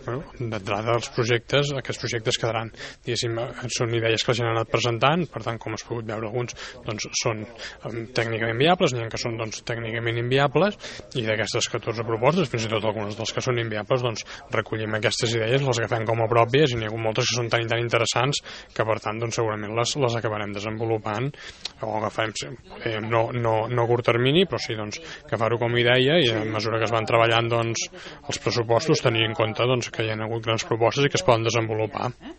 d'entrada aquests projectes quedaran, diguéssim, són idees que la gent ha anat presentant, per tant, com has pogut veure alguns, doncs són tècnicament viables, n'hi ha que són tècnicament inviables, i d'aquestes 14 propostes, fins i tot algunes dels que són inviables, doncs recollim aquestes idees, les agafem com a pròpies, i n'hi ha hagut moltes que són tan i tan interessants que, per tant, doncs segurament les acabarem desenvolupant, o agafarem, no a curt termini, però sí, doncs, agafar-ho com a idea, i a mesura que es van treballant, doncs, els pressupostos, tenir en compte, doncs, que hi ha hagut grans propostes i que es poden desenvolupar.